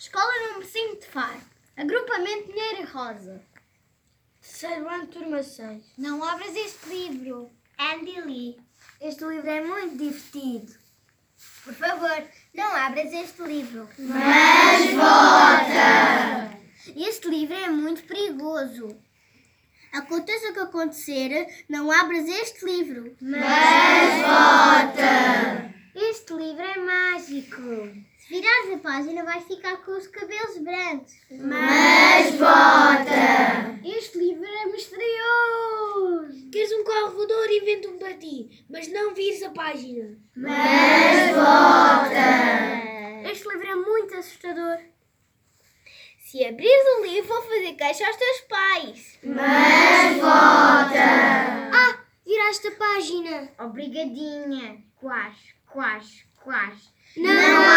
Escola número 5 de Faro. Agrupamento Pinheiro e Rosa. Terceiro ano, turma 6. Não abras este livro. Andy Lee. Este livro é muito divertido. Por favor, não abras este livro. Mas vota! Este livro é muito perigoso. Aconteça o que acontecer, não abras este livro. Mas vota! Este livro é mágico. Se virares a página, vais ficar com os cabelos brancos. Mas vota! Este livro é misterioso. Queres um carro voador? Inventa um para ti, mas não vires a página. Mas vota! Este livro é muito assustador. Se abrires o livro, vou fazer queixa aos teus pais. Mas vota! Ah, viraste a página. Obrigadinha. Quase. Não